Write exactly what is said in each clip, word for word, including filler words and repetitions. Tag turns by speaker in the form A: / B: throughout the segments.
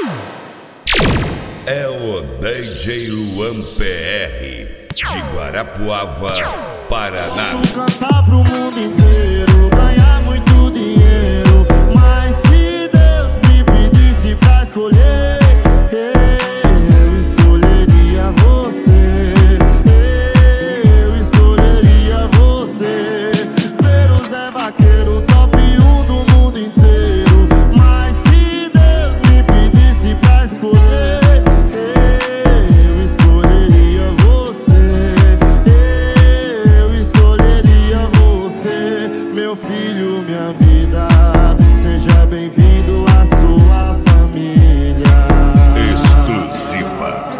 A: É o D J Luan P R de Guarapuava, Paraná.
B: Vou cantar pro mundo inteiro, ganhar muito dinheiro. Mas se Deus me pedisse pra escolher, eu escolheria você. Eu escolheria você. Ver o Zé Vaqueiro, top um do mundo inteiro. Mas se Deus me pedisse pra escolher, meu filho, minha vida, seja bem-vindo à sua família.
A: Exclusiva.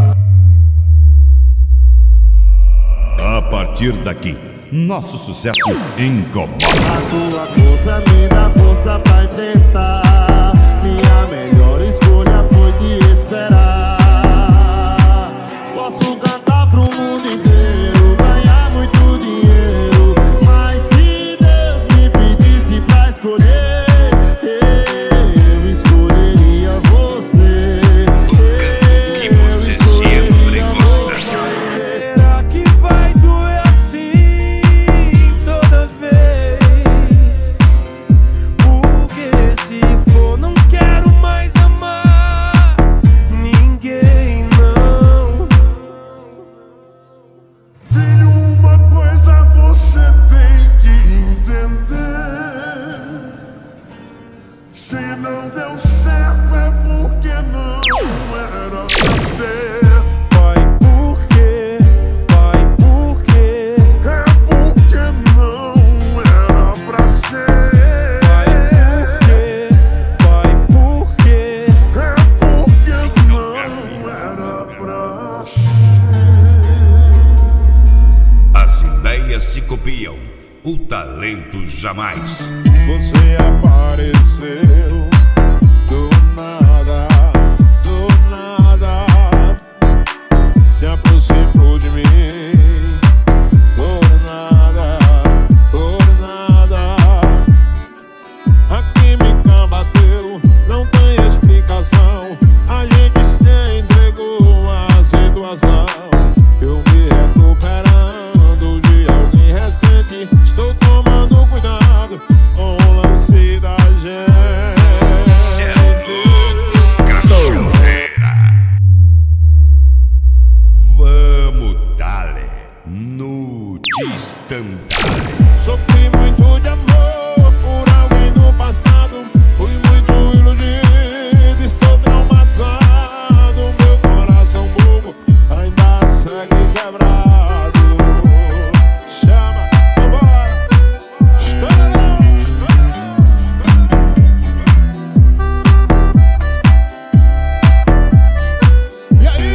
A: A partir daqui, nosso sucesso incomoda.
B: A tua força me dá força pra enfrentar. Minha melhor escolha foi te esperar. Posso cantar pro mundo inteiro, ganhar muito dinheiro. Mas se Deus me pedisse pra escolher, eu escolheria você.
A: Que você sempre gosta.
C: Será que vai doer assim toda vez? Porque se for, não quero mais amar ninguém, não.
D: Filho, uma coisa você tem que entender: se não deu certo é porque não era pra ser.
C: Vai por quê? Vai por quê?
D: É porque não era pra ser.
C: Vai por quê? Vai por quê?
D: É porque não era pra ser.
A: As ideias se copiam, o talento jamais.
D: Você apareceu do nada, do nada, se aproximou de mim, por nada, por nada. A química bateu, não tem explicação. A gente se entregou à situação. Eu me recuperando de alguém recente. Estou tomando cuidado com o lance da gente.
A: Cê é louco, cachorreira. Vamos, dale, no distantale.
D: Sofri muito de amor por alguém no passado. Fui muito iludido, estou traumatizado. Meu coração bobo ainda segue quebrado. Chama, vambora, estoura. E aí?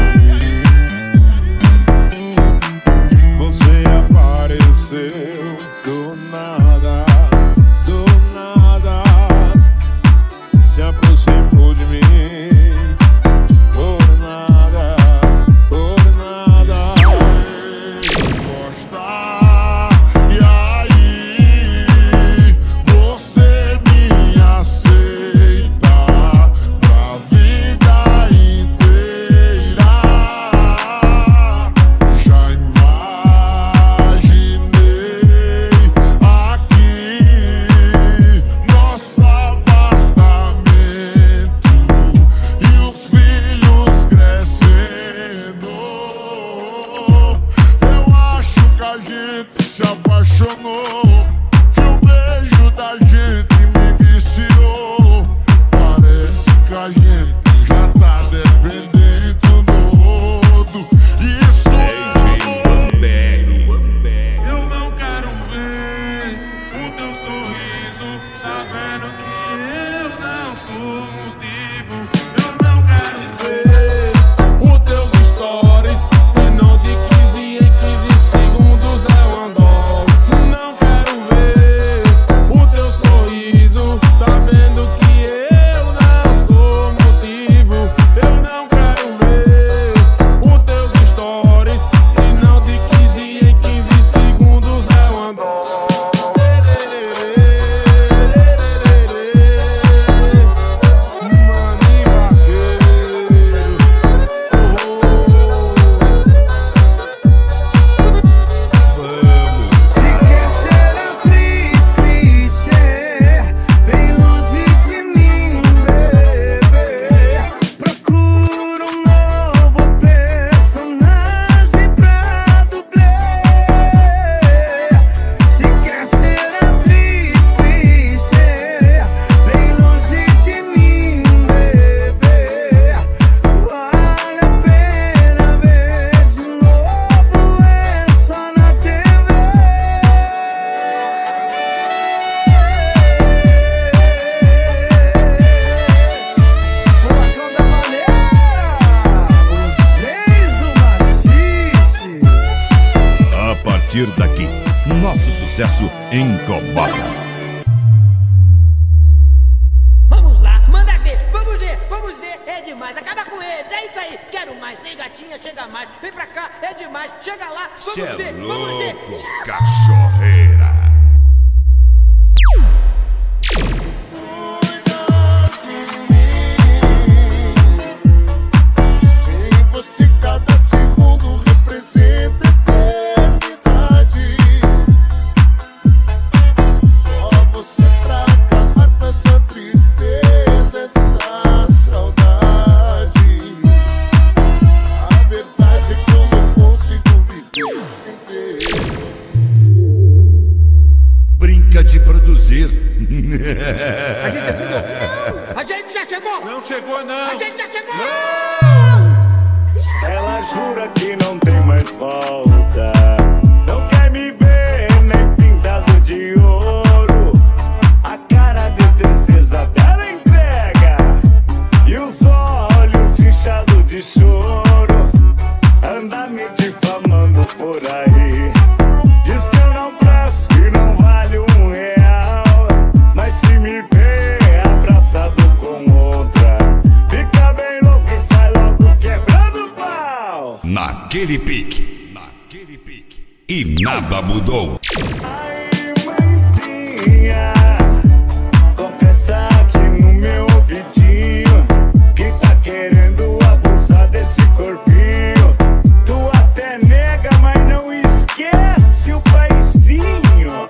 D: Você apareceu do nada, do nada, se aproximou de mim, por nada, por nada. Gostar, e aí você me aceita pra vida inteira. Já imaginei aqui nosso apartamento.
A: partir daqui. Nosso sucesso incomoda.
E: Vamos lá, manda ver, vamos ver, vamos ver, é demais, acaba com eles, é isso aí, quero mais, ei gatinha, chega mais, vem pra cá, é demais, chega lá, vamos
A: Cê
E: ver,
A: é
E: vamos ver.
A: louco, cachorreira.
D: Sem você cada segundo representa eternidade. Só você pra acabar com essa tristeza, essa saudade. A verdade é que eu não consigo viver sem Deus.
A: Brinca de produzir.
E: A gente já chegou,
C: Não chegou, não.
E: a gente já chegou.
F: Ela jura que não tem mais volta. Não quer me ver nem pintado de ouro. A cara de tristeza dela entrega e os olhos inchados de choro. Anda me difamando por aí. Diz que eu não presto e não vale um real. Mas se me vê abraçado com outra, fica bem louco e sai logo quebrando pau.
A: Naquele pique, naquele pique. E nada mudou.
F: Ai, mãezinha, confessa aqui no meu ouvidinho que tá querendo abusar desse corpinho. Tu até nega, mas não esquece o paizinho.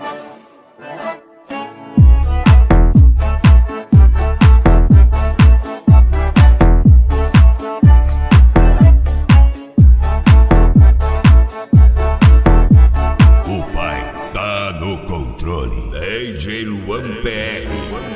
A: O pai tá no controle. D J Luan P R.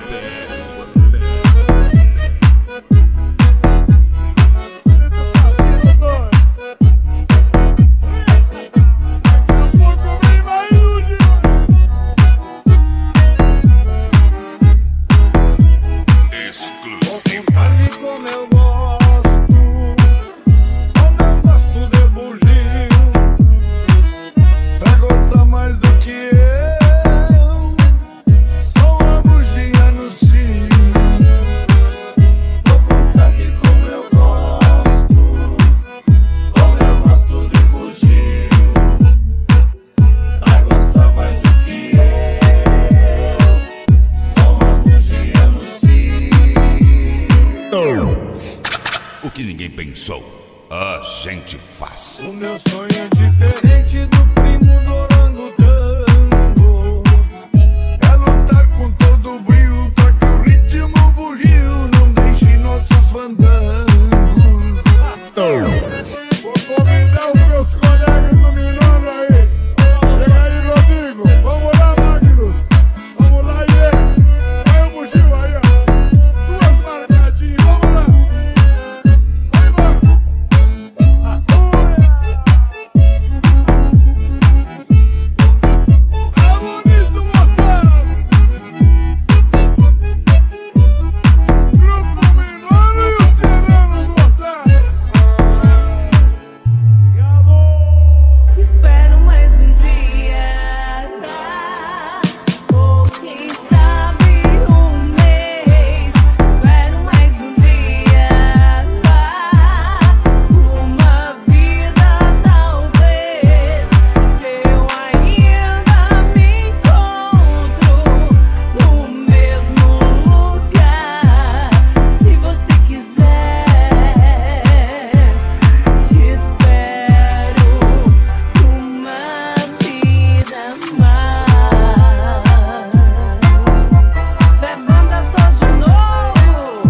A: Exclusivo.
C: Fale como eu gosto, como eu gosto de bugio. Pra gostar mais do que eu, sou uma bugia no cio.
F: Vou contar aqui como eu gosto, como eu gosto de bugio. Vai gostar mais do que eu, sou uma bugia no cio.
A: O que ninguém pensou, a gente faz.
C: O meu sonho é diferente do primo do orangotango. É lutar com todo o brilho pra que o ritmo bugio não deixe nossos fandangos. Vou convidar os meus colegas dominando aí. Chega aí, Rodrigo. Vamos lá, Magnus. Vamos lá, Iê. Vai o bugio aí, ó. Duas marcadinhas. Vamos lá. Vai, mano. É bonito, moçada. Grupo Minoro e o Sereno, moçada. Obrigado.
G: Espero mais um dia, ou quem sabe um mês. Espero mais um dia, uma vida talvez. Eu ainda me encontro no mesmo lugar. Se você quiser, te espero uma vida mais. Isso é banda Tô de novo.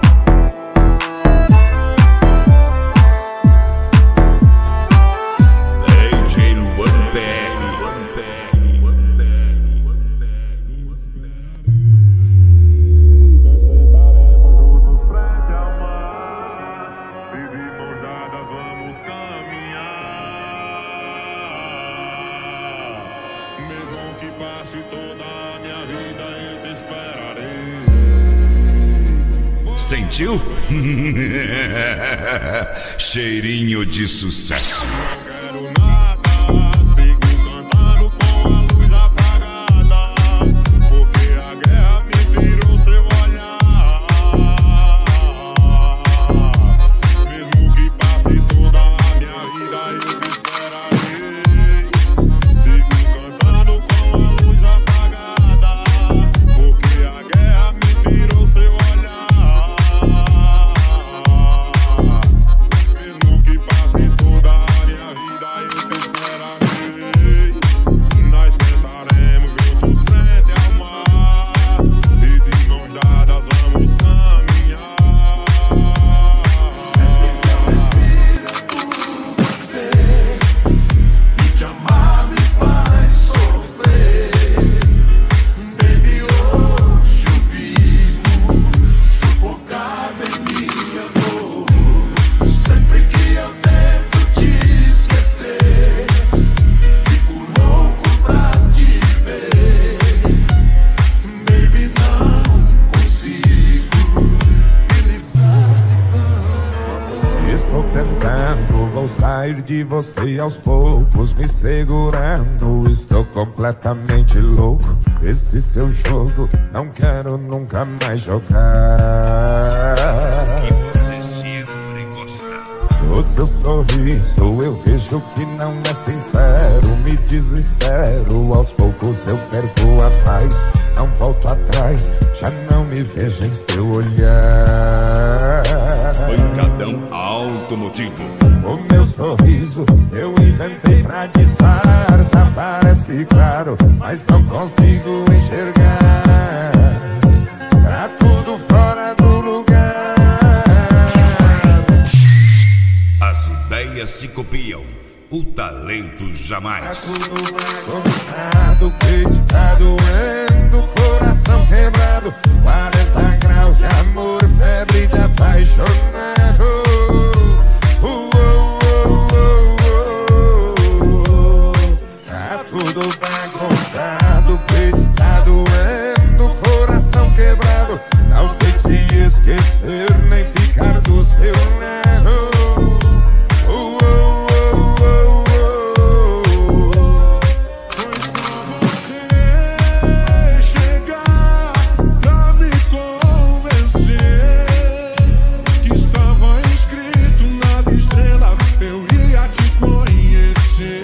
A: D J Luan P R.
D: Nós sentaremos juntos frente ao mar e de mãos dadas vamos caminhar. Mesmo que passe toda a minha vida, eu te esperarei.
A: Sentiu? Cheirinho de sucesso.
D: Não quero nada, sigo cantando.
H: vou sair de você aos poucos, me segurando. Estou completamente louco. Esse seu jogo não quero nunca mais jogar.
A: Que você sempre gosta.
H: O seu sorriso eu vejo que não é sincero. Me desespero, aos poucos eu perco a paz. Não volto atrás, já não me vejo em seu olhar.
A: Pancadão automotivo.
H: O meu sorriso eu inventei pra disfarçar. Parece claro, mas não consigo enxergar. Tá tudo fora do lugar.
A: As ideias se copiam, o talento jamais.
H: Tá tudo bagunçado, peito tá doendo, coração quebrado. Quarenta graus de amor, febre de apaixonado. Uh, uh, uh, uh, uh. Tá tudo bagunçado, peito tá doendo, coração quebrado. Não sei te esquecer, nem ficar do seu lado. Uh, uh, uh, uh, uh.
D: Foi só você chegar pra me convencer que estava escrito na estrela, eu ia te conhecer.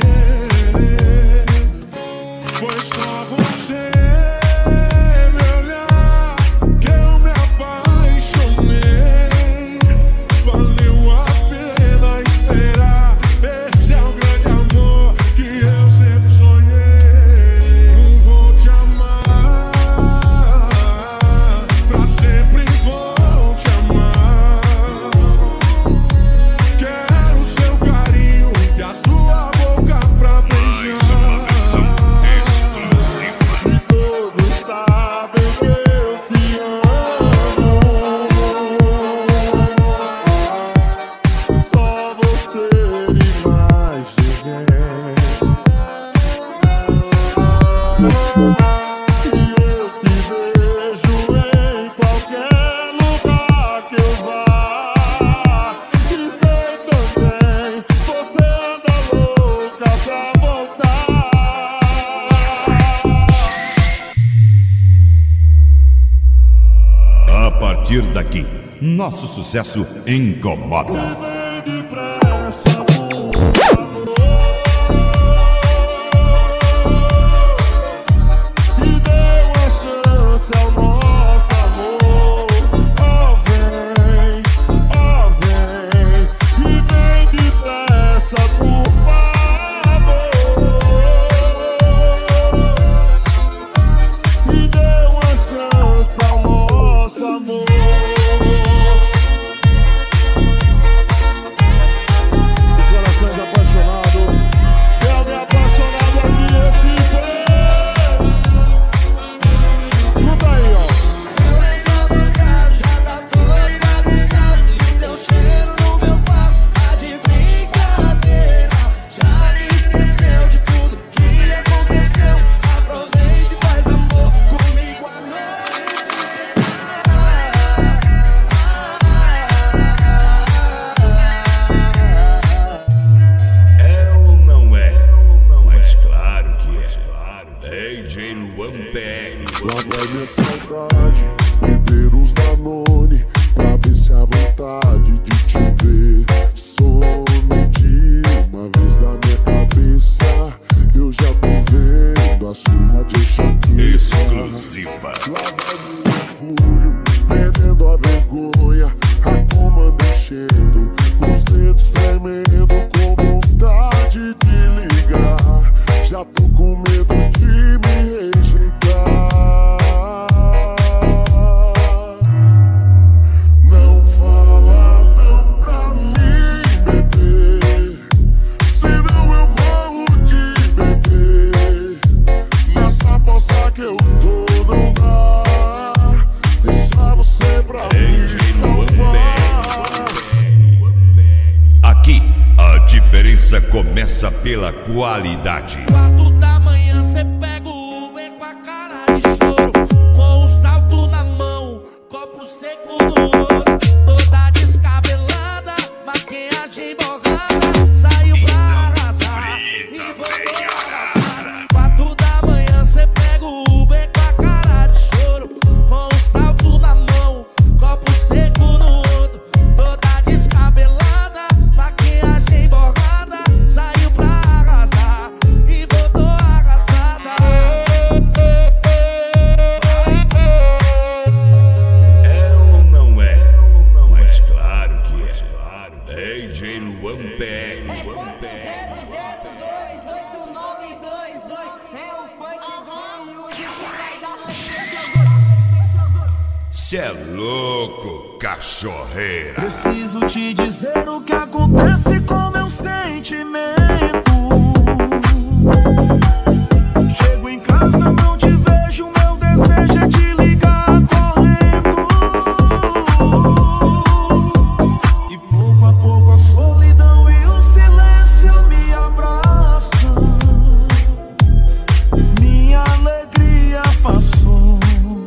D: Foi só você me olhar que eu me apaixonei. Valeu a pena esperar. Esse é o grande amor que eu sempre sonhei. Não vou te amar pra sempre, vou te amar. Quero seu carinho e a sua boca pra
A: Mais uma versão
D: beijar.
A: exclusiva.
B: Todos sabem que eu te amo. Só você e mais ninguém. E eu te vejo em qualquer lugar que eu vá. E sei também, você anda louca pra voltar.
A: A partir daqui, nosso sucesso incomoda.
B: Vem depressa, por favor, e dê uma chance ao nosso amor. Oh, vem, oh, vem, e vem depressa, por favor, e dê uma chance ao nosso amor. Os corações apaixonados, quero me apaixonado aqui, esse foi. Junta aí, ó.
G: Essa boca já tá toda bagunçada. E teu cheiro no meu quarto tá de brincadeira. Já me esqueceu de tudo que aconteceu. Aproveita e faz amor comigo à
A: É ou não é? Mas claro que é. D J Luan P R.
D: Lá vai minha saudade, beber os Danone, pra ver se a vontade de te ver some de uma vez na minha cabeça. Eu já tô vendo a sua de Shakira.
A: Exclusiva.
D: Lá vai meu orgulho, perdendo a vergonha, a comanda enchendo, os dedos tremendo, com vontade de ligar. Já tô com medo de me rejeitar. Não fala não pra mim, bebê, senão eu morro de bebê. Nessa força que eu tô não dá, deixa você pra mim salvar.
A: Aqui, a diferença começa pela qualidade.
G: quatro da manhã cê pega o Uber com a cara de choro, com o salto na mão, copo seco no olho, toda descabelada, maquiagem borrada,
A: Cê é louco, cachorreira.
G: Preciso te dizer o que acontece com meu sentimento. Chego em casa, não te vejo, meu desejo é te ligar correndo. E pouco a pouco a solidão e o silêncio me abraçam. Minha alegria passou,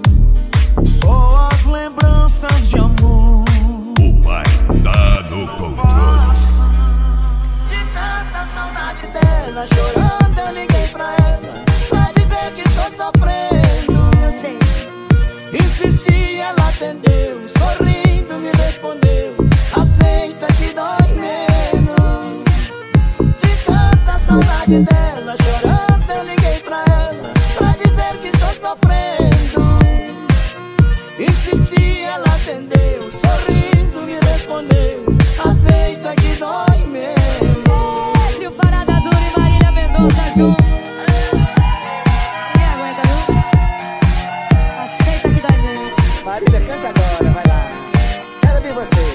G: só as lembranças de amor.
A: O pai tá no controle.
G: De tanta saudade dela, chorando eu liguei pra ela, pra dizer que tô sofrendo.
I: Eu sei.
G: Insisti, ela atendeu, sorrindo me respondeu, aceita que dói menos. De tanta saudade dela, chorando eu liguei pra ela, pra dizer que estou sofrendo. Insisti, ela atendeu, sorrindo me respondeu, aceita que dói menos.
I: Trio Parada Dura e Marília Mendonça junto. Quem aguenta, viu? Aceita que dói mesmo.
E: Marília, canta agora, vai lá. Quero ver você.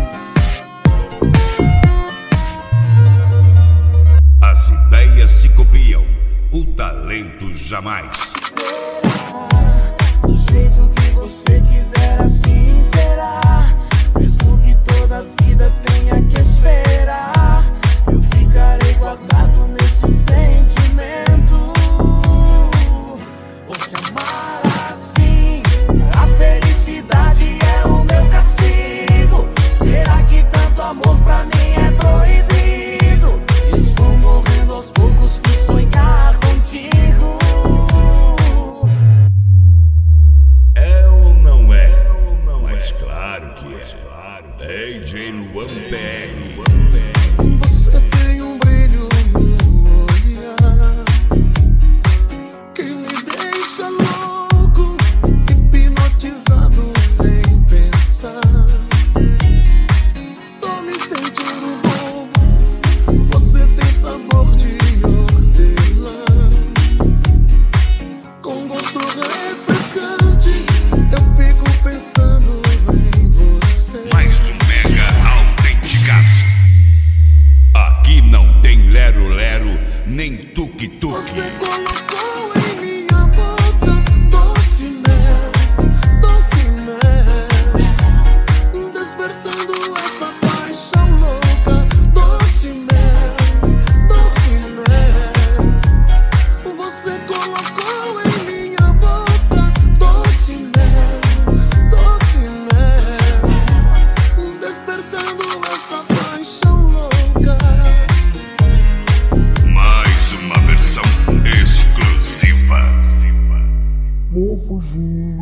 A: As ideias se copiam, o talento jamais.
G: Do jeito que você quiser, assim será. Mesmo que toda a vida tenha que esperar, eu ficarei guardado nesse sentimento. Vou te amar assim, a felicidade é o meu castigo. Será que tanto amor pra mim é proibido? Estou morrendo aos poucos por sonhar contigo.
A: É ou não é? Mas claro que é. D J Luan P R.
D: Você tem um brilho no olhar que me deixa louco, hipnotizado sem pensar. Tô me sentindo bobo. Você tem sabor de hortelã, com gosto refrescante. Eu fico pensando em você.
A: Mais um mega autenticado. Aqui não tem lero-lero, nem tuk-tuk.
D: Você colocou em minha boca doce mel, doce mel, despertando essa paixão louca. Doce mel, doce mel. Você colocou em minha boca doce mel, doce mel, despertando essa paixão louca.
A: Mais uma versão exclusiva.
C: Vou fugir,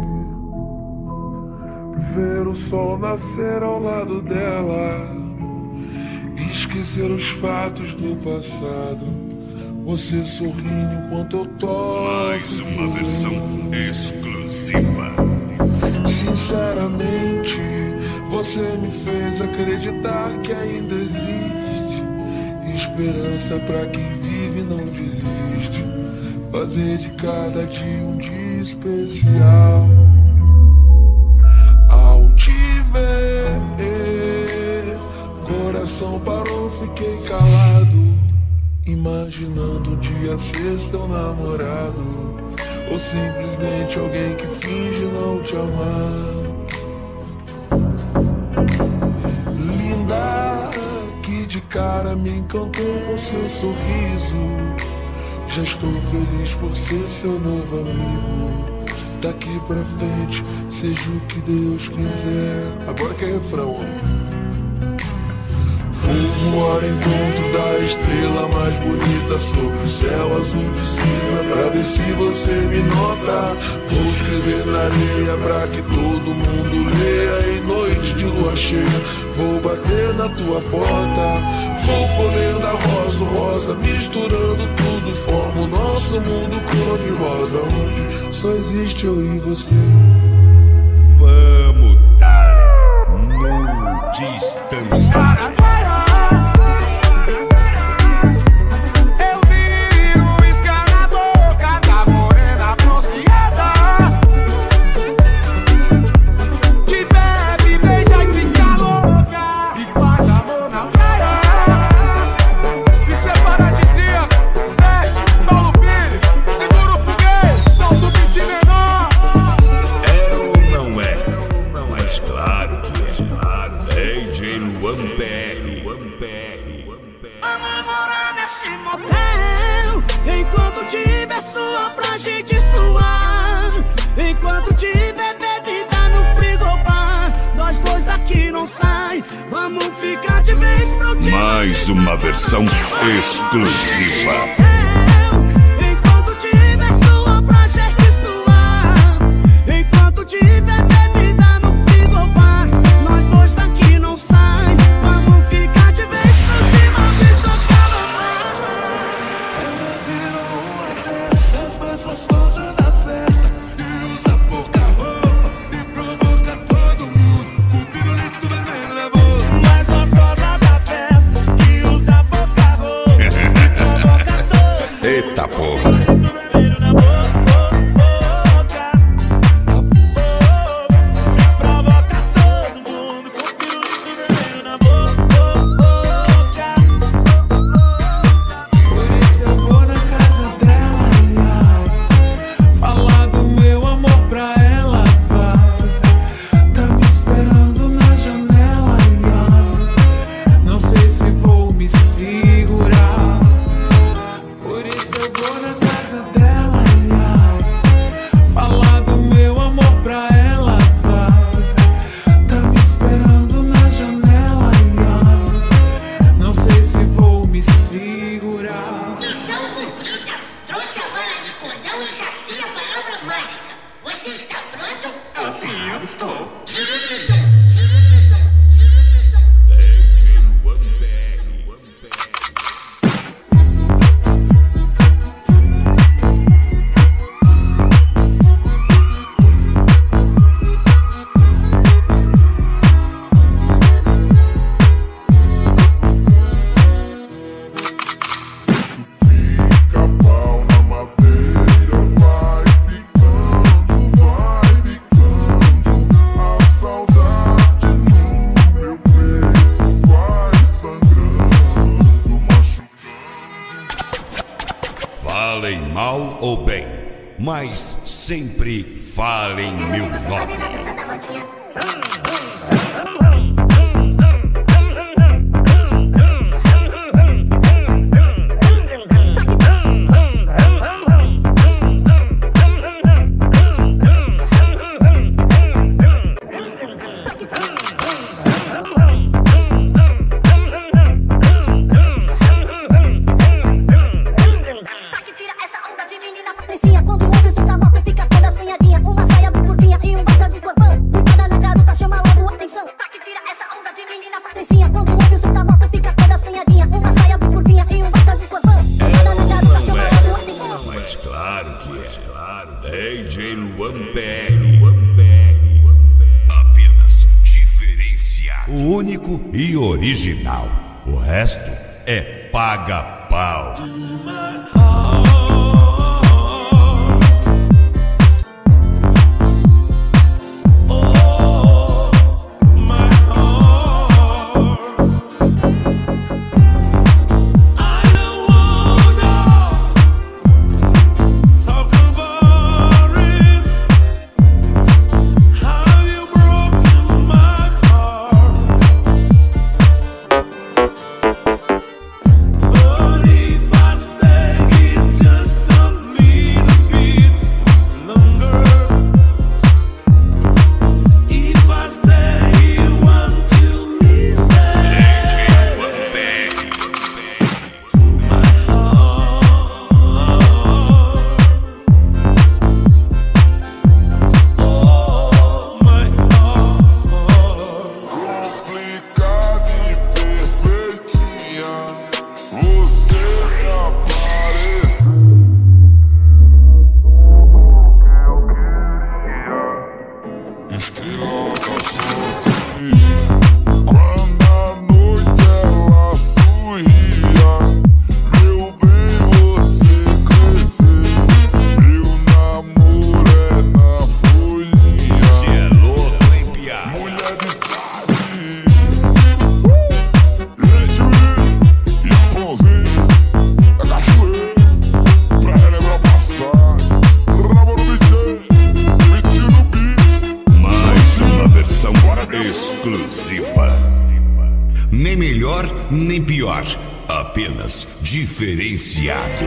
C: ver o sol nascer ao lado dela, esquecer os fatos do passado. Você sorrindo enquanto eu toco.
A: Mais uma versão exclusiva.
C: Sinceramente, você me fez acreditar que ainda existe esperança pra quem vive e não desiste. Fazer de cada dia um dia especial. Ao te ver, coração parou, fiquei calado, imaginando um dia ser teu namorado, ou simplesmente alguém que finge não te amar. Linda, que de cara me encantou com seu sorriso. Já estou feliz por ser seu novo amigo. Daqui pra frente, seja o que Deus quiser. Agora que é refrão. Vou ao encontro da estrela mais bonita sobre o céu azul de cinza, pra ver se você me nota. Vou escrever na areia pra que todo mundo leia. Em noite de lua cheia vou bater na tua porta. Vou colher da rosa rosa, misturando tudo, forma o nosso mundo cor-de-rosa, onde só existe eu e você.
A: Vamos dar no distante. J Luan P R.
G: Vamos morar nesse motel, enquanto tiver sua pra gente suar, enquanto tiver bebida no frigobar, nós dois daqui não sai, vamos ficar de vez pro dia.
A: Mais uma versão exclusiva.
G: Enquanto tiver sua pra gente suar, enquanto tiver bebida no frigobar, nós dois daqui não sai, vamos ficar de vez pro dia. Uma vez tocar
D: Ela virou uma dessas mais gostosas da festa e usa pouca roupa e provoca todo mundo com o pirulito vermelho na boca.
G: mais gostosa da festa, que usa pouca roupa e provoca todo mundo.
A: Eita porra.
G: Vermelho na boca, na boca, provoca todo mundo com o pirulito vermelho na boca.
J: Por isso eu vou na casa dela, ia falar do meu amor pra ela, vai. Tá me esperando na janela, ia. Não sei se vou me segurar. Por isso eu vou na casa dela, ia falar do meu amor pra ela, vai. Tá me esperando na janela, ia. Não sei se vou me segurar.
K: Missão cumprida. Trouxe a vara de cordão e saci a palavra mágica. Você está pronto?
D: Assim eu estou.
A: D J Luan P R.
D: Fica pau na madeira, vai picando, vai picando. A saudade no meu peito vai sangrando, machucando.
A: Falem mal ou bem, mas sempre falem meu nome.
K: Tá que tira essa onda de menina patricinha. Quando ouve o som da moto fica toda assanhadinha. Uma saia bem curtinha e um bota do corpão. Muitada na garota chama logo atenção. Tá que tira essa onda de menina patricinha. Quando ouve o som da moto fica toda assanhadinha. Uma saia bem curtinha e um bota do corpão. Muitada na garota chama logo atenção.
A: Mas claro que é, claro. D J Luan P R. Apenas diferenciado. O único e original. O resto é paga-pau.
J: But if I stay
A: Nem melhor, nem pior. Apenas diferenciado.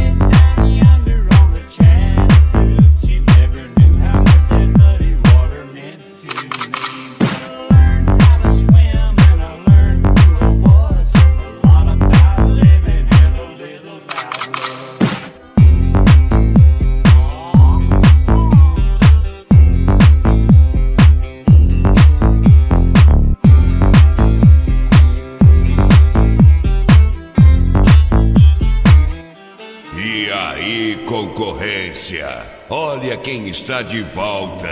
A: Concorrência, olha quem está de volta.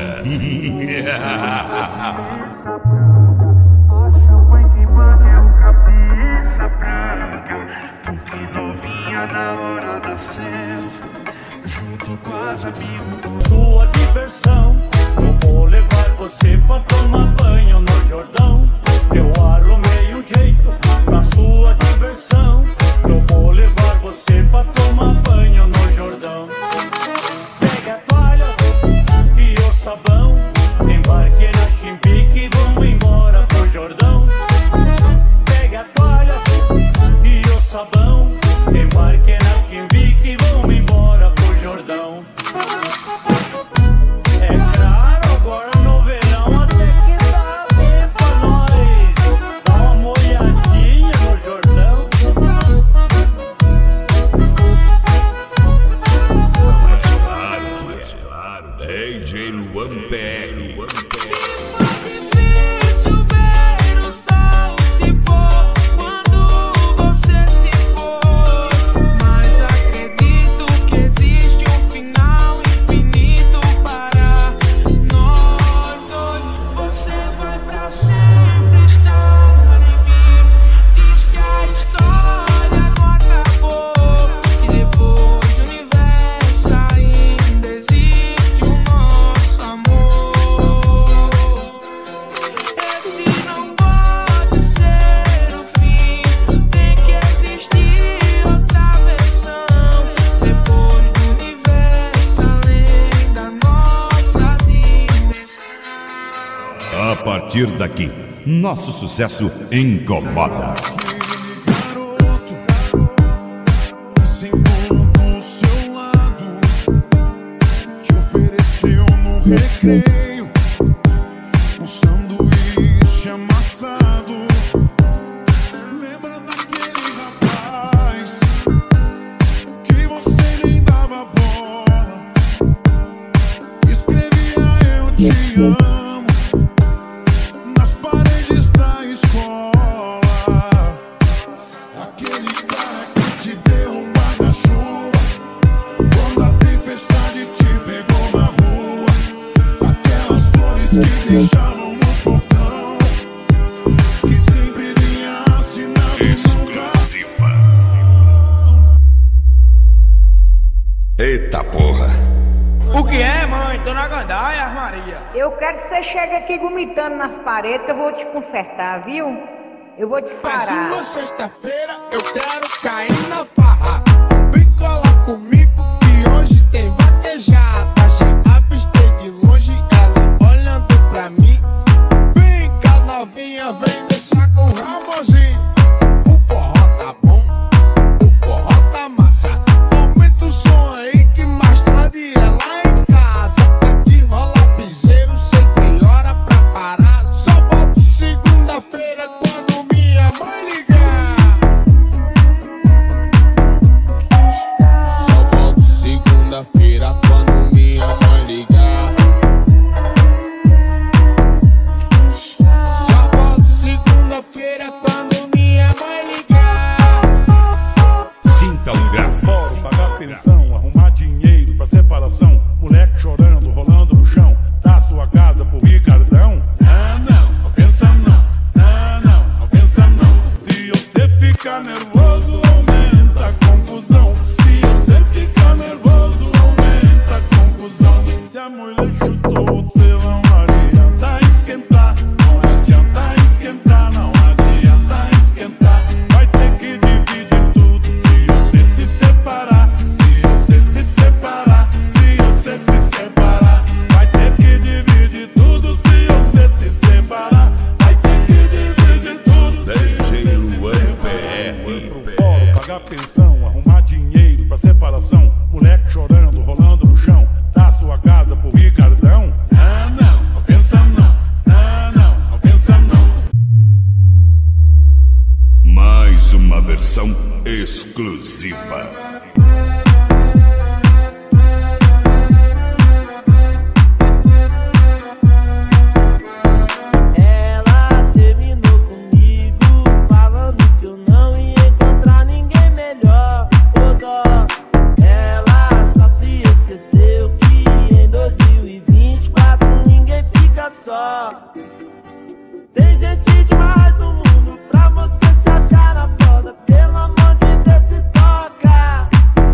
L: A champanhe que manda é o cabeça branca. Tu que novinha na hora da festa, junto com as amigos.
F: Sua diversão, eu vou levar você pra tomar banho no Jordão. Eu arrumei um jeito pra sua diversão. Eu vou levar você pra tomar banho no Jordão. Pega a toalha e o sabão, embarque na Chimbique e vamos embora pro Jordão. Pega a toalha e o sabão, embarque na Chimbique e vamos embora pro Jordão. É claro, agora no verão até que dá bem pra nós dar uma molhadinha no Jordão.
A: D J Luan P R. A partir daqui, nosso sucesso incomoda.
L: Garoto, sentou do seu lado, te ofereceu no recreio um sanduíche amassado. Lembra daquele rapaz que você nem dava bola, que escrevia eu te amo nas paredes da escola? Aquele cara que te deu um guarda-chuva quando a tempestade te pegou na rua. Aquelas flores que deixaram no portão, que sempre vinha assinado
A: exclusiva. Eita porra!
M: O que é, mãe? Tô na gandaia, Maria.
N: Eu quero que você chegue aqui vomitando nas paredes, que eu vou te consertar, viu? Eu vou te
C: Mas
N: parar.
C: uma sexta-feira eu quero cair na farra. Vem colar comigo que hoje tem vaquejada. Já avistei de longe ela olhando pra mim. Vem cá novinha, vem deixar com o Ramonzinho. O forró tá bom, o forró tá massa. Aumenta o som aí que mais tarde é lá em casa. Aqui rola piseiro, sempre hora pra parar. Só volto segunda-feira quando minha mãe ligar. Só volto segunda-feira quando minha mãe ligar. Só volto segunda-feira quando minha atenção, arrumar dinheiro pra separação. Moleque chorando, rolando no chão. Dá sua casa pro Ricardão. Ah, não, não pensa não. Ah, não, não pensa não.
A: Mais uma versão exclusiva.
G: Tem gente demais no mundo pra você se achar na foda. Pelo amor de Deus, se toca.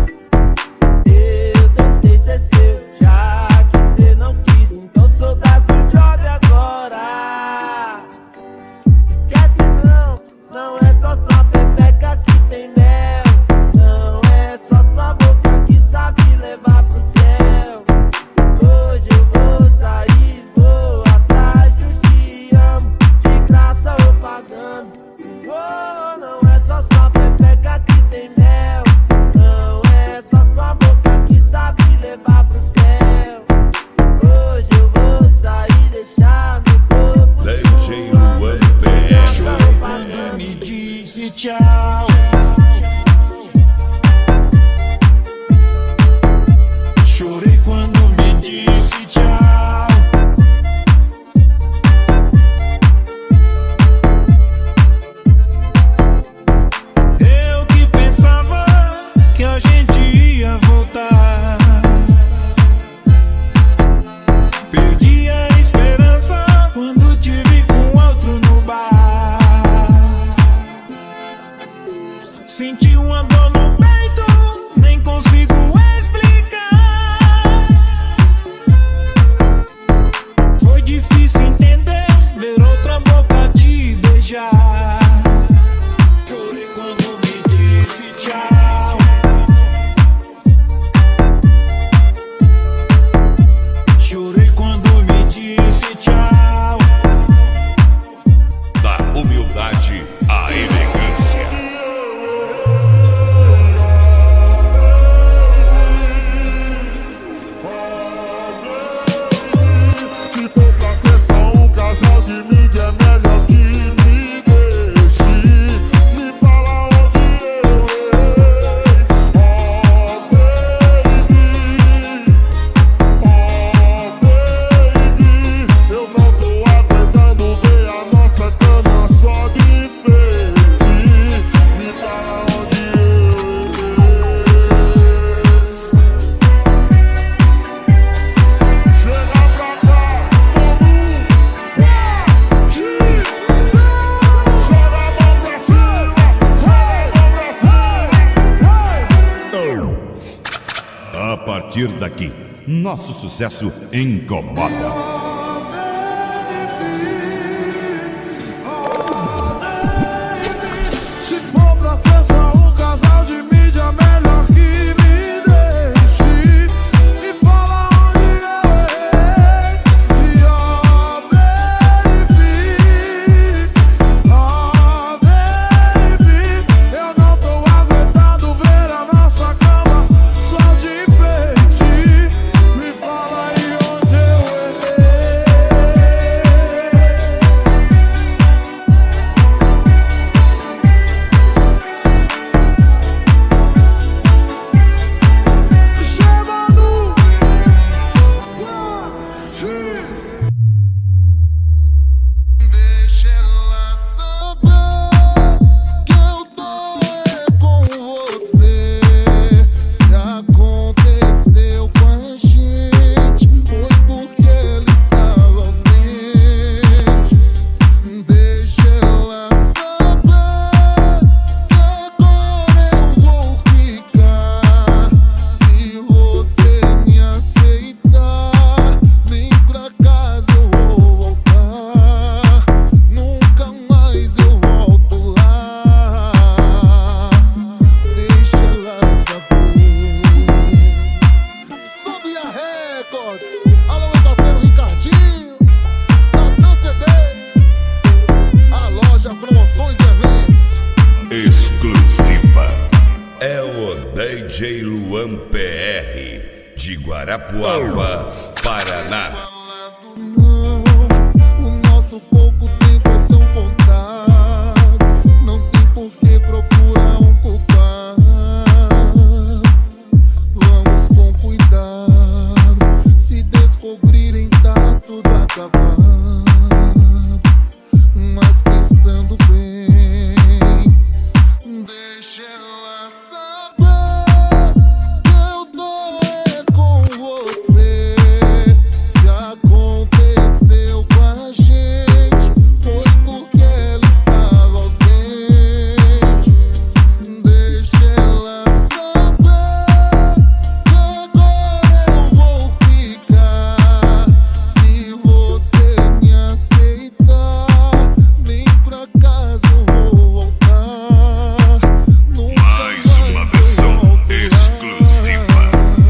G: Eu tentei ser seu, já que você não quis. Então sou das do job agora. Quer se não, não é só sua pepeca que tem mel. Não é só sua boca que sabe levar pro céu. Hoje eu vou sair, vou atrás dos te amo, de graça ou pagando. Oh, não é só sua pepeca que tem mel. Não é só sua boca que sabe levar pro céu. Hoje eu vou sair, deixar meu corpo
A: D J Luan P.
G: Chorei quando me disse tchau. Chorei quando me disse tchau. Eu que pensava que a gente ia voltar. Perdi a esperança quando te vi com outro no bar. Senti uma dor no peito, nem consigo explicar. Foi difícil entender, ver outra boca te beijar. Chorei quando me disse tchau. Chorei quando me disse tchau.
A: Da humildade à elegância.
L: Se for pra ser só um casal de mídia, é melhor que me deixe. Me fala onde eu errei. Oh baby, oh baby, eu não tô aguentando ver a nossa cama só de enfeite. Me fala onde eu errei. Chega pra cá,
A: A partir daqui, nosso sucesso incomoda.
L: se for pra festa, um casal de mídia, melhor que me deixe. Me fala onde eu errei. E oh baby, oh baby, eu não tô aguentando ver a nossa cama só de enfeite. Me fala aí onde eu errei. Chamando deixa ela saber que eu tô é com você. Se aconteceu com a gente, foi porque ele estava ausente. Deixa ela saber que agora eu vou ficar. Se você me aceitar, vem pra casa, eu vou voltar. Nunca mais eu volto lá. Deixa ela saber. Sobe a Records. Alô, meu parceiro Ricardinho. Natan C Ds. A loja Promoções e Eventos.
A: Exclusiva. J Luan P R, de Guarapuava, Paraná.
D: O nosso pouco tempo é tão contado, não tem por que procurar um culpado. Vamos com cuidado, se descobrirem tá tudo acabado. Mas pensando bem, deixa ela saber que eu tô é com você. Se aconteceu com a gente, foi porque ela estava ausente. Deixa ela saber que agora eu vou ficar. Se você me aceitar, nem pra casa eu vou voltar.
A: Mais uma versão exclusiva.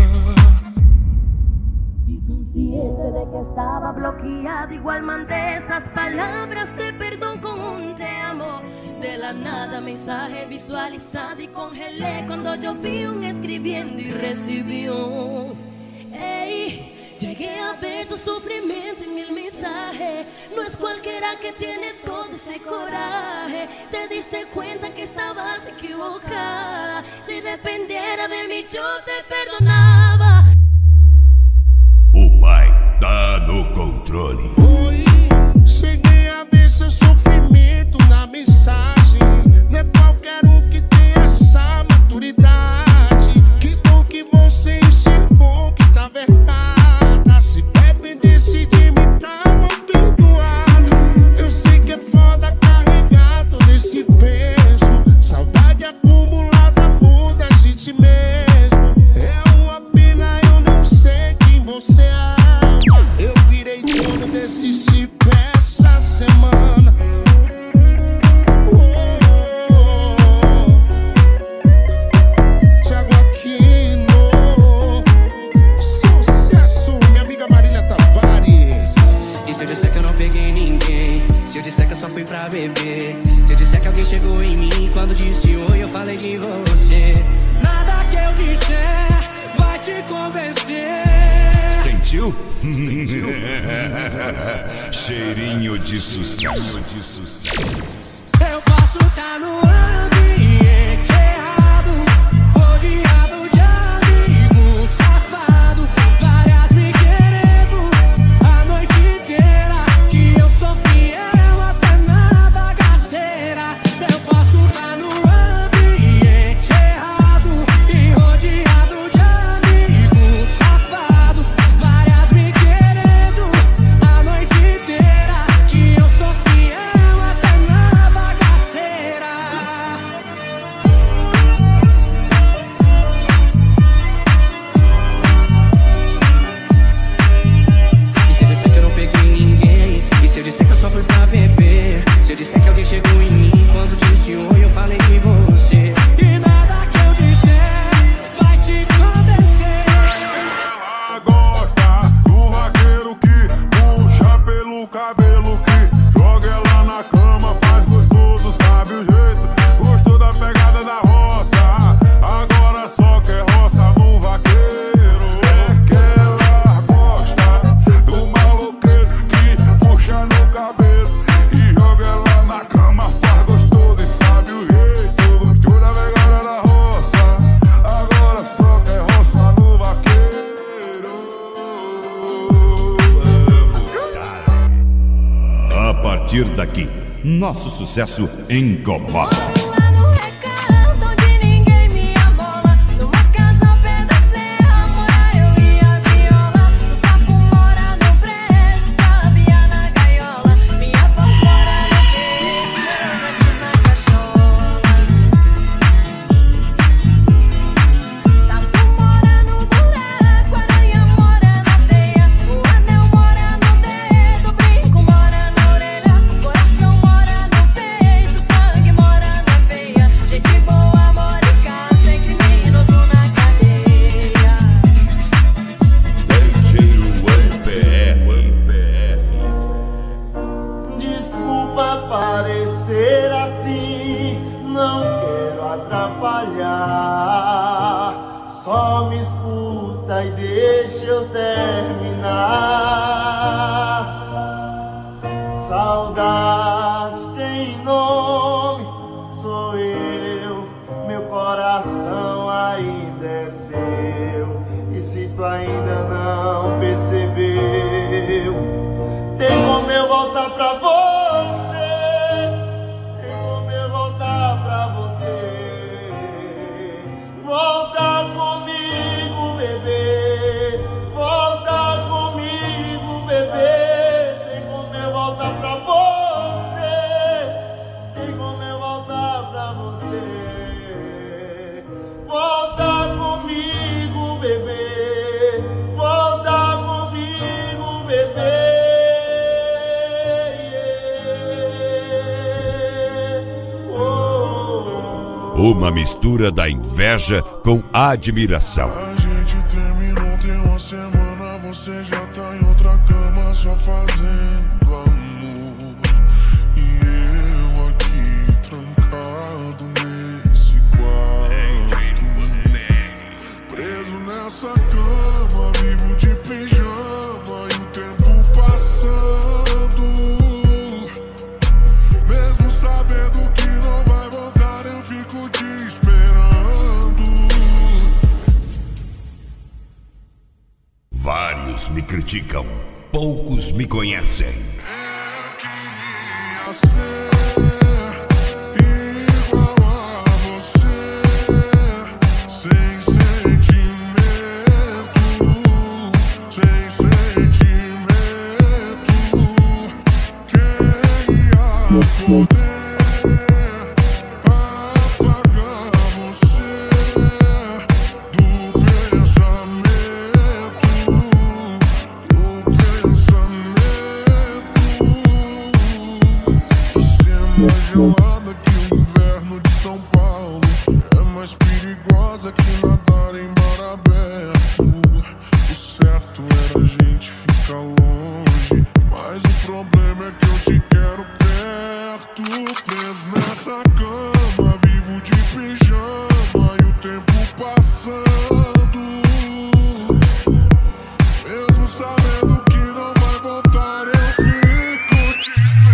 O: Consciente de que estaba bloqueada, igual mandé esas palabras de perdón con un te amo. De la nada mensaje visualizado y congelé cuando yo vi un escribiendo y recibí un ey. Llegué a ver tu sufrimiento en el mensaje. No es cualquiera que tiene todo ese coraje. Te diste cuenta que estabas equivocada. Si dependiera de mí yo te perdonaba.
A: O pai tá no controle.
D: Oi, cheguei a ver seu sofrimento na mensagem. Não é qualquer um que tem essa maturidade. Que bom que você enxergou que tava errada. Se dependesse de mim, tava perdoada. Eu sei que é foda carregar todo esse peso. Saudade acumulada muda a gente mesmo. É uma pena, eu não sei quem você é. Eu virei dono desse chip essa semana. Thiago Aquino, sucesso, minha amiga Marília Tavares.
P: E se eu disser que eu não peguei ninguém? Se eu disser que eu só fui pra beber? Se eu disser que alguém chegou em mim quando disse oi, eu falei de você? Nada que eu disser vai te convencer.
A: Sentiu? Sentiu? Cheirinho de sucesso. De sucesso.
P: Eu posso estar no ambiente errado, rodeado de amigos safado, várias me querendo a noite inteira, que eu sou fiel até na bagaceira. Eu posso estar no ambiente errado e rodeado de amigos safado, várias me querendo a noite inteira, que eu sou fiel até na bagaceira. E se eu disser que eu não peguei ninguém? E se eu disser que eu só fui pra beber? Se eu disser que alguém chegou em mim quando disse oi, eu falei de você? E nada que eu disser vai te convencer.
C: Ela gosta do vaqueiro que puxa pelo cabelo, que joga ela na cama, faz gostoso, sabe o jeito. Gostou da pegada da roça, agora só quer roça no vaqueiro. É que ela gosta do maloqueiro que puxa no cabelo e joga ela na cama, faz gostoso e sabe o jeito. Gostou da pegada da roça, agora só quer roça no vaqueiro.
A: A partir daqui, nosso sucesso incomoda.
O: Lá no recanto onde ninguém me amola, numa casa ao pé da serra, mora eu e a viola. O sapo mora no brejo, sabia na gaiola. Minha voz mora no peito, meus versos na cachola. Tatu mora no buraco, aranha mora na teia, o anel mora no dedo, brinco mora na orelha, coração mora no peito, sangue mora na veia. Gente boa mora em casa, sem criminoso na cadeia.
A: D J Luan P R.
B: Desculpa parecer assim, não quero atrapalhar. deixa eu terminar. Saudade tem nome, sou eu. Meu coração ainda é seu. E se tu ainda não percebeu, tem como eu voltar pra você. Tem como eu voltar pra você. Volta comigo, bebê. Volta comigo, bebê. Tem como eu voltar pra você. Tem como eu voltar pra você. Volta comigo, bebê. Volta comigo, bebê.
A: Uma mistura da inveja com admiração.
L: A gente terminou, tem uma semana, você já tá em outra cama só fazendo amor. E eu aqui trancado nesse quarto, preso nessa cama, vivo de pijama e o tempo passando. Mesmo sabendo que não vai voltar, eu fico te esperando.
A: Vários me criticam, poucos me conhecem.
L: Eu queria ser igual a você, sem sentimento, sem sentimento. Queria poder apagar você do pensamento, do pensamento. Você é mais gelada que o inverno de São Paulo, é mais perigosa que nadar em mar aberto. O certo era a gente ficar longe, mas o problema é que eu te quero perto. Preso nessa cama, vivo de pijama e o tempo passando. Mesmo sabendo que não vai voltar, eu fico te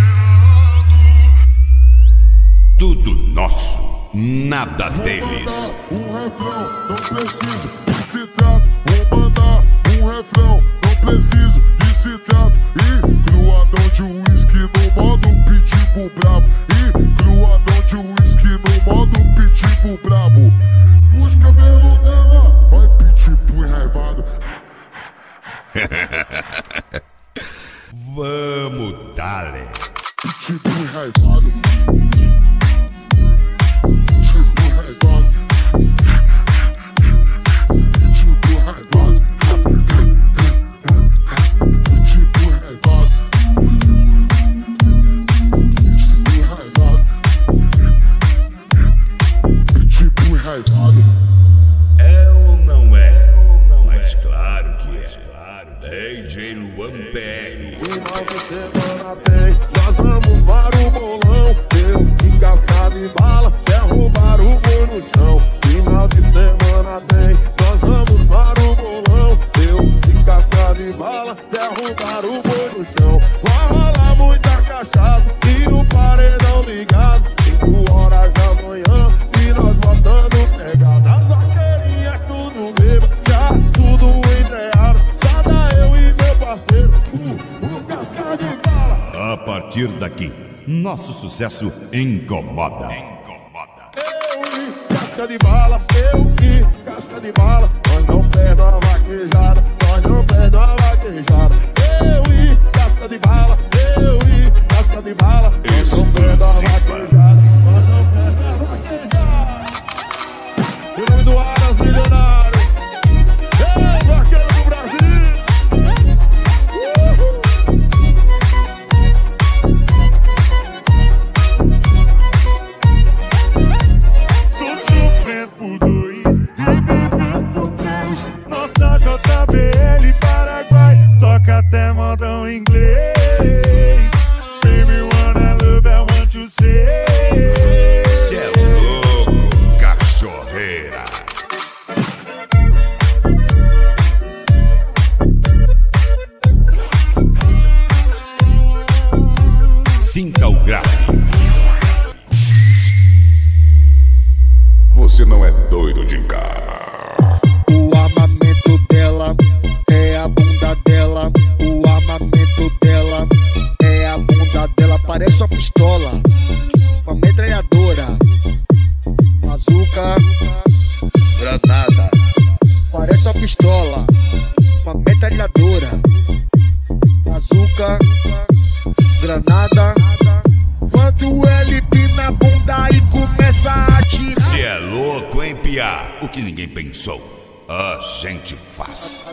L: esperando.
A: Tudo nosso, nada deles.
L: Um refrão, não preciso de citado. Vou mandar um refrão, não preciso de citado. E cruadão de uísque no modo pitbull brabo. E cruadão de uísque no modo pitbull brabo. Puxa o cabelo dela, vai pitbull enraivado.
A: Vamos, dale.
L: Pitbull enraivado. Pitbull enraivado. Pitbull enraivado. Pitbull enraivado. Pitbull enraivado.
A: É ou não é? Mas claro que é. D J Luan P R.
B: Final de semana tem, nós vamos para o bolão. Eu encascado em bala, derrubar o boi no chão. Final de semana tem, nós vamos para o bolão. Eu encascado em bala, derrubar o boi no chão. Vai rolar muita cachaça e o paredão ligado. Cinco horas da manhã e nós voltando pegada. As vaqueirinhas tudo beba, já tudo entreado. Só dá eu e meu parceiro, o, o casca de bala.
A: A partir daqui, nosso sucesso incomoda.
B: Eu e casca de bala, eu e casca de bala. Nós não perdemos a vaquejada, nós não perdemos a vaquejada. Eu e casca de bala, eu e casca de bala. Nós não perdemos a vaquejada, nós não perdemos a vaquejada. Em nome do Aras Milionário, ei, vaqueiro do Brasil. Uhul.
L: Tô sofrendo por dois e bebendo por três. Nossa J B L Paraguai toca até modão inglês. Baby, wanna love, I want you say.
H: você não é doido de cá.
D: O armamento dela é a bunda dela. O armamento dela é a bunda dela. Parece uma pistola, uma metralhadora, bazuca, granada. Parece uma pistola, uma metralhadora, bazuca, granada. Quando o L P na bunda e começa a atirar.
A: Cê é louco, hein, piá? O que ninguém pensou, a gente faz.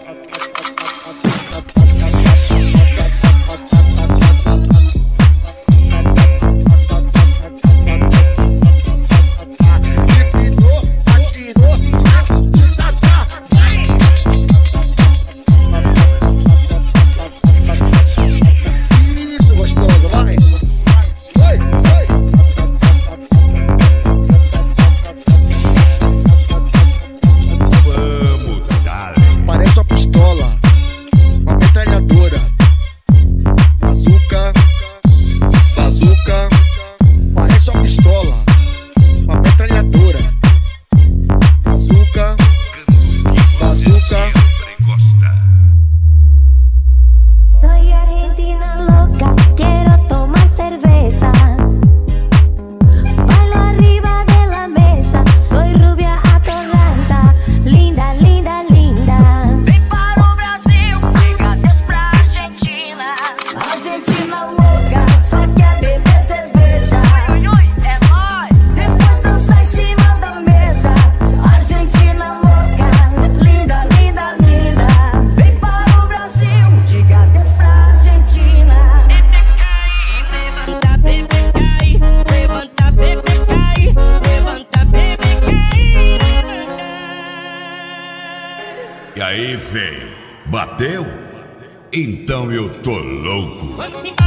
A: E aí, feio, bateu? Então eu tô louco.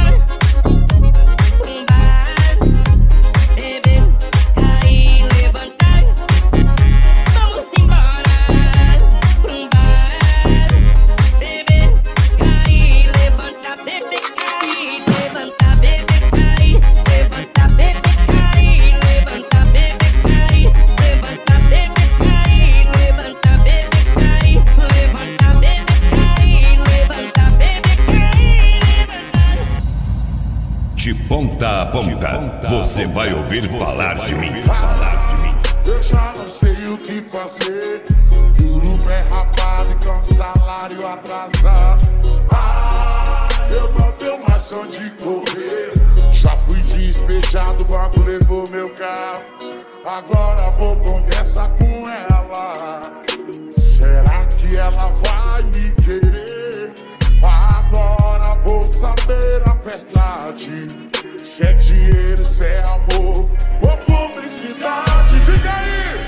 A: De ponta a ponta, você vai ouvir falar de mim.
L: Eu já não sei o que fazer. O grupo é rapado e com salário atrasado. Ah, eu não tenho mais onde correr. Já fui despejado quando levou meu carro. Agora vou conversar com ela. Será que ela vai me querer? Agora vou saber a verdade. Se é dinheiro, se é amor ou publicidade, diga aí!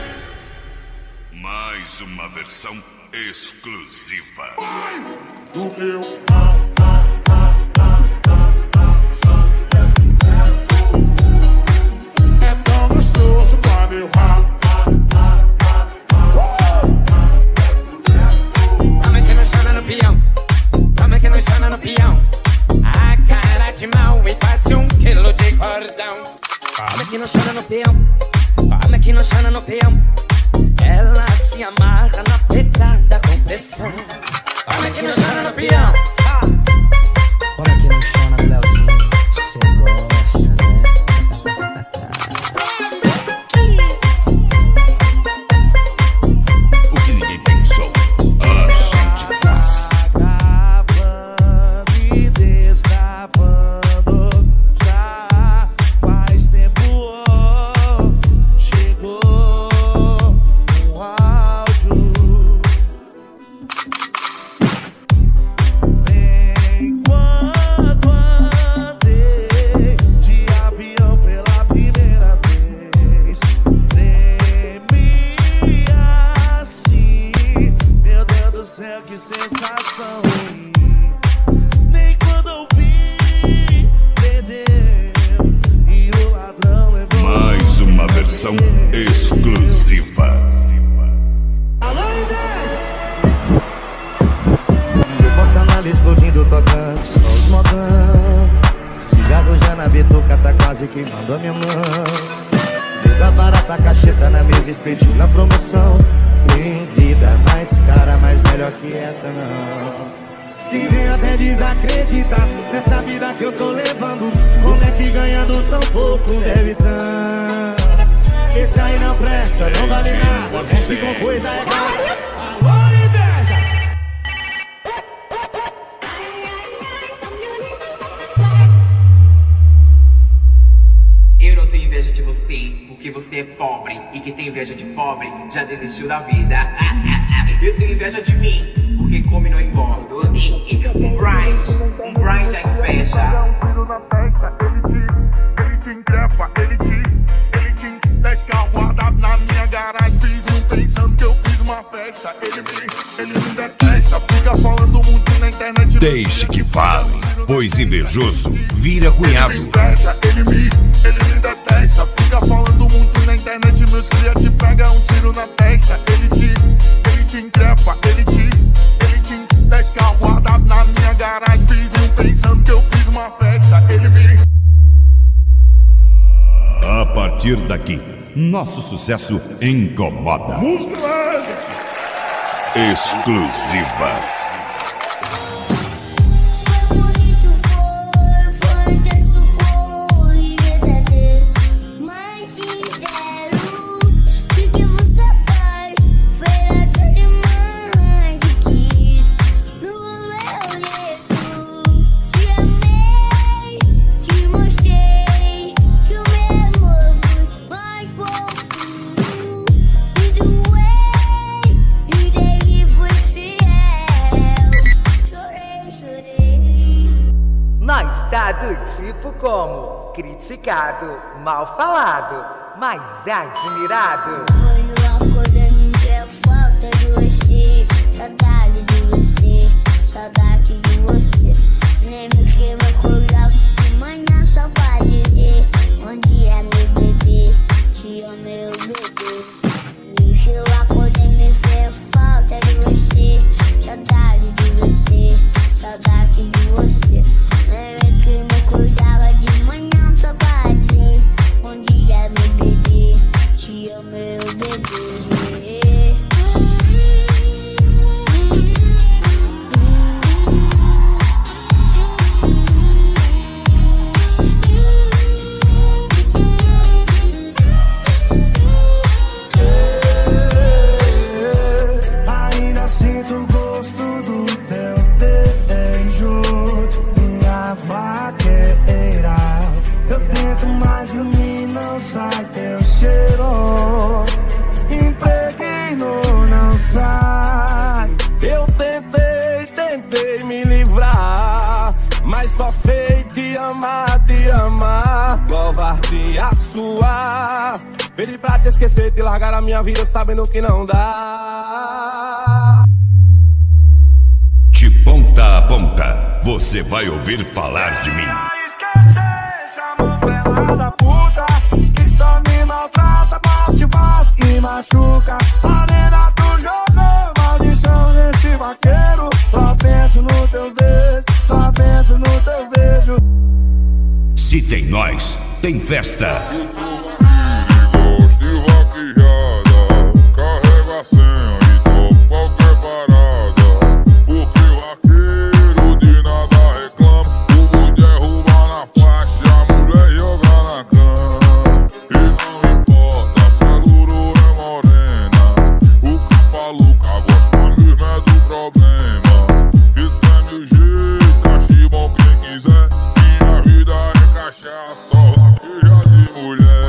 A: Mais uma versão exclusiva.
L: Vai do meu. É tão gostoso quando eu rap.
Q: Vamos que não chora no peão. Vamos que não chora no peão. A cara de mal e quase um quilo de cordão. Vamos que não chora no peão. Vamos que não chora no peão. Ela se amarra na pegada com pressão. Vamos que não chora no peão. Vamos que não chora no Leozinho. Cê gosta, né?
A: O que ninguém pensou, a gente faz.
B: Que sensação ruim. Nem quando eu vi, perdeu. E o ladrão é bom.
A: Mais uma versão exclusiva.
B: Alô, Inês!
R: Porta-mala explodindo, tocando só os modão. Cigarro já na bituca, tá quase queimando a minha mão. coisa barata, cacheta na mesa, expedindo na promoção. Tem vida mais cara, mais melhor que essa não. Quem vem até desacreditar nessa vida que eu tô levando. Como é que ganhando tão pouco deve tanto? Esse aí não presta, não vale nada, mexe com coisa errada. Alô, inveja!
S: Eu não tenho inveja de você, porque você é pobre. E quem tem inveja de pobre já desistiu da vida. Eu tenho inveja de mim, porque come e não engordo. Um grind, um grind é inveja.
C: Um tiro na testa, ele te, ele te increpa, ele te, ele te dez carros guardados na minha garagem. Fiz um pensando que eu fiz uma festa. Ele me, ele me detesta, fica falando muito na internet.
A: Deixe que fale, pois invejoso vira cunhado.
C: Ele me inveja, ele me, ele me detesta, fica falando muito na internet. Meus cria te pega um tiro na testa. Ele te, ele te increpa, ele te, ele te dez carros guardados na minha garagem. Fiz um pensando que eu fiz uma festa. Ele me...
A: A partir daqui, nosso sucesso incomoda. Exclusiva.
T: Do tipo como criticado, mal falado, mas admirado.
K: Hoje eu acordei, me deu falta de você, saudade de você, saudade de você. Lembro que eu acordava de manhã só pra dizer bom dia, meu bebê, te amo, meu bebê. Hoje eu acordei, me deu falta de você, saudade de você, saudade de você. Lembro que eu acordava de manhã só pra dizer bom dia, meu bebê, te amo, meu bebê.
B: Ainda sinto o gosto do teu beijo, minha vaqueira. Eu tento, mas de mim não sai teu cheiro. Impregno, não sai.
F: Eu tentei, tentei me livrar, mas só sei te amar, te amar. Covardia sua, pedi pra te esquecer, te largar a minha vida sabendo que não dá.
A: De ponta a ponta, você vai ouvir falar de mim.
B: Esquecer essa novela puta que só me maltrata, bate, bate e machuca. A nena do jogo, maldição desse vaqueiro. Só penso no teu beijo, só penso no teu beijo.
A: Se tem nós, tem festa.
C: Carrega a senha e topa qualquer parada, porque vaqueiro de nada reclama. O boi derruba na faixa, a mulher joga na cama. E não importa se é louro ou é morena, o capa-luca gosta mesmo é do problema. Isso é meu jeito, cache bom quem quiser. Minha vida é cachaça, só vaqueja de mulher.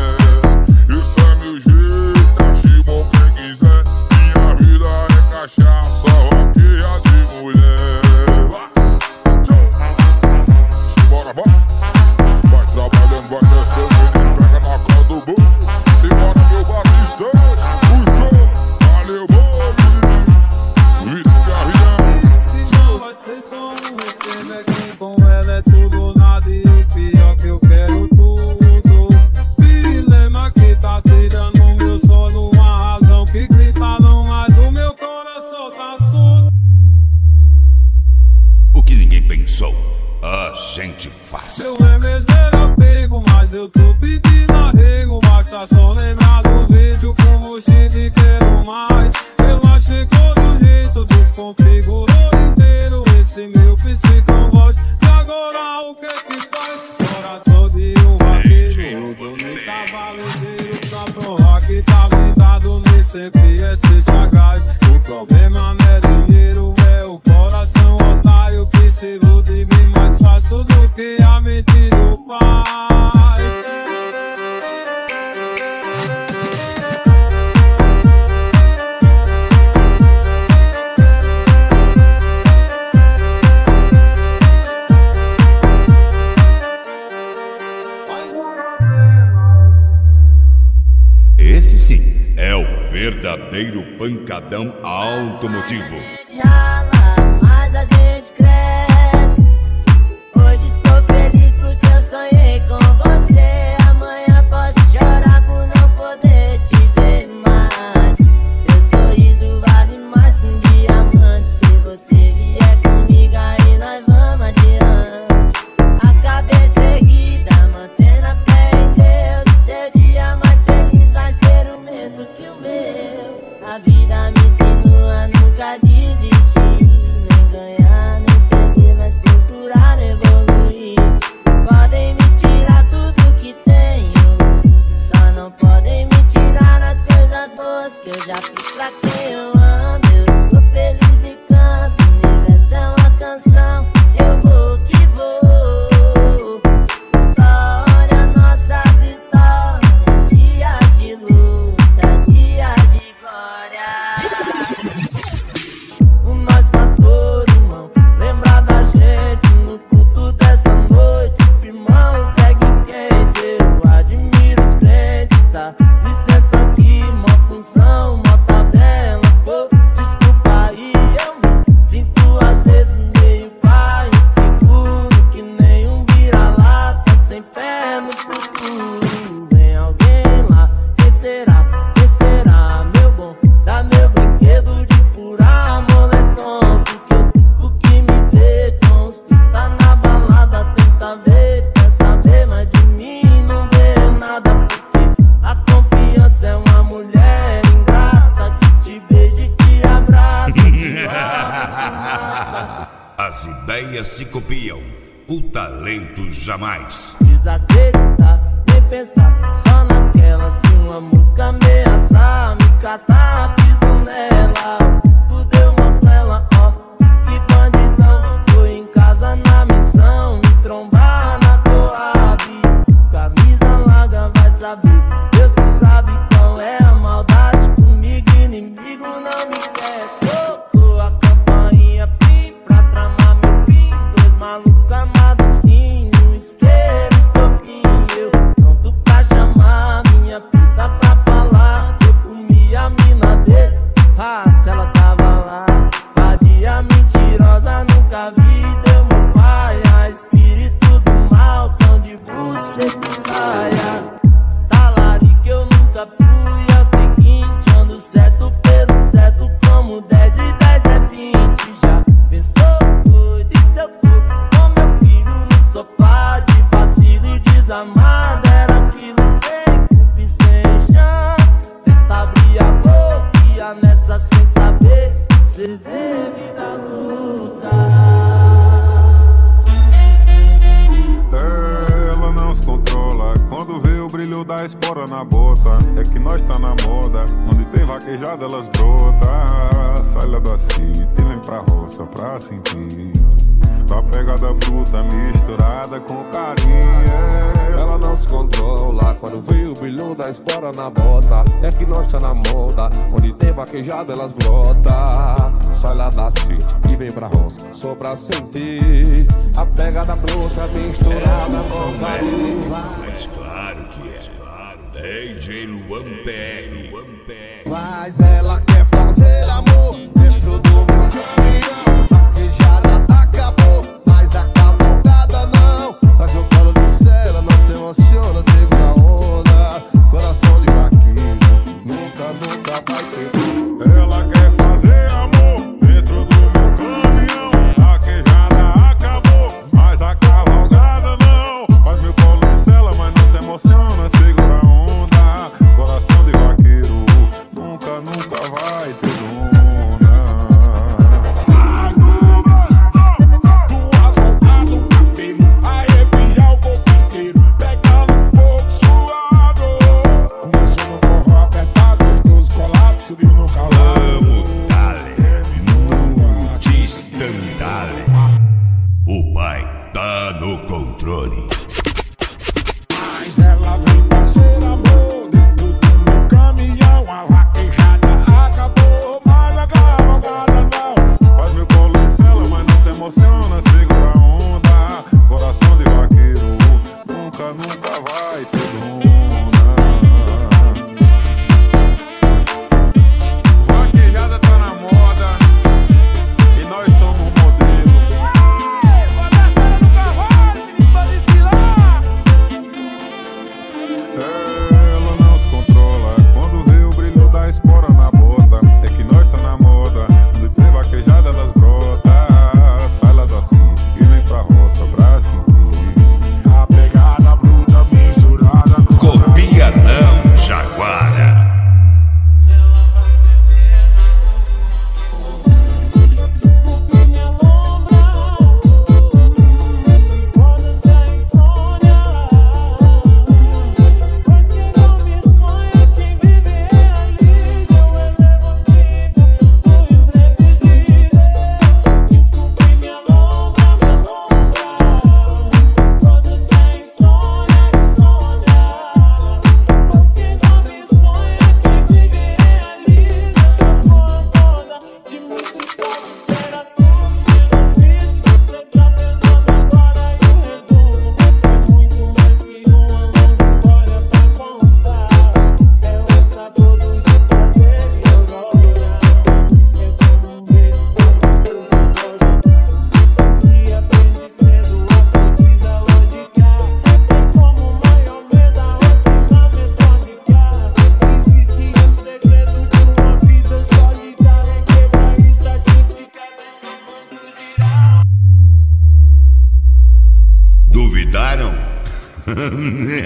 J: tá ligeiro pra provar que tá blindado, nem sempre é ser sagaz. O problema não é dinheiro, é o coração otário que se ilude bem mais fácil do que a mente do pai.
A: Esse sim é o verdadeiro pancadão automotivo.
O: Mas a gente cresce. Hoje estou feliz porque eu sonhei com você. Amanhã posso chorar por não poder te ver mais. Teu sorriso vale mais que um diamante. Se você vier comigo aí nós vamos adiante. A cabeça erguida, mantendo a fé em Deus. Seu dia mais feliz vai ser o mesmo que o meu. A vida me ensinou a nunca desistir, nem ganhar, nem perder, mas procurar evoluir. Podem me tirar tudo que tenho, só não podem me tirar as coisas boas que eu já fiz pra quem eu amo. Eu sou feliz e canto, o universo é uma canção, eu vou que vou. História, nossas histórias, dias de luta, dias de glória. O nós pastor, irmão, lembra da gente no culto dessa noite. Irmão, segue quente, eu admiro os crentes, tá? Licença aqui, mó função, mó tabela, pô, desculpa aí, eu me sinto às vezes meio pai, inseguro, que nem um vira-lata, sem pé no futuro. Vem alguém lá, quem será, quem será, meu bom, dá meu brinquedo de furar moletom, porque eu fico que me vê construir, tá na balada, tenta ver, quer saber, mas de mim não vê nada, porque a confiança é uma mulher ingrata, que te beija e te abraça.
A: As ideias se copiam, o talento jamais.
O: Desacreditar, nem pensar, só naquela. Se uma música ameaçar, me catar, piso nela. Tudo eu monto ela, ó, que bandidão. Foi em casa na missão, me trombar na Coab. Camisa larga vai saber, Deus que sabe qual é a maldade. Comigo inimigo não me quer. Tocou a campainha, pim, pra tramar meu pim. Dois malucos amados, sim, um isqueiro, estopim. Eu pronto pra chamar minha puta pra falar. Eu comi a mina dele, ah, se ela tava lá. Vadia mentirosa, nunca vi, deu meu pai. A espírito do mal, tão de buceta e saia. Talarico eu nunca fui, é o seguinte, ando certo pelo certo, como dez e dez é vinte. Já pensou, doido, e se eu for com meu filho no sofá, de vacilo e desamado, era aquilo sem culpa e sem chance. Tenta abrir a boca e a nessa sem saber, você deve da luta.
C: Ela não se controla quando vê o brilho da espora na bota. É que nós tá na moda, onde tem vaquejada elas brota. Sai lá da city, vem pra roça pra sentir a pegada bruta misturada com carinho.
U: Ela não se controla quando vê o brilho da espora na bota. É que nós tá na moda, onde tem vaquejada elas brota. Sai lá da city e vem pra roça só pra sentir a pegada bruta misturada com carinho.
A: Mas claro que é. D J Luan P R.
D: Mas ela quer fazer amor dentro do meu caminhão. Vaquejada acabou, mas a cavalgada não. Tá no colo do céu, ela não se emociona, segura a onda. Coração de vaqueiro, nunca, nunca vai ter.
C: Ela quer fazer amor dentro do meu caminhão. Vaquejada acabou, mas a cavalgada não. Faz meu colo de cela, mas não se emociona, segura a onda. Coração de vaqueiro, nunca, nunca vai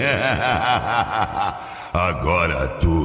A: Agora tu